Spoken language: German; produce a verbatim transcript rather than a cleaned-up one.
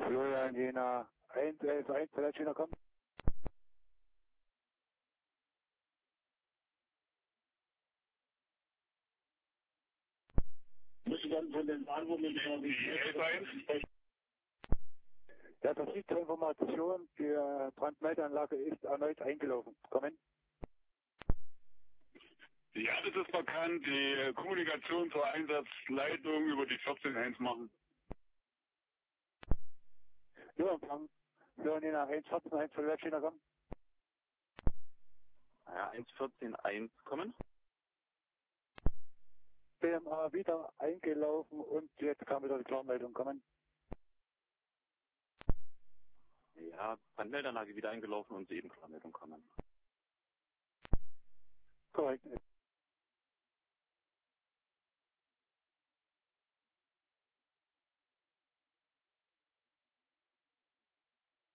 Florian Jena eins elf eins, Verleih China, komm. Müsste dann von den Anruf mit der elf eins. Ja, das liegt zur Information, die Brandmeldeanlage ist erneut eingelaufen. Kommen. Ja, das ist bekannt. Die Kommunikation zur Einsatzleitung über die vierzehn eins machen. Jo, Empfang. Florian Jena eins vierzehn eins, Verleih China, komm. Ja, eins vierzehn eins kommen. B M A wieder eingelaufen und jetzt kam wieder die Klarmeldung. Kommen. Ja, Brandmeldeanlage wieder eingelaufen und soeben Klarmeldung kommen. Korrekt.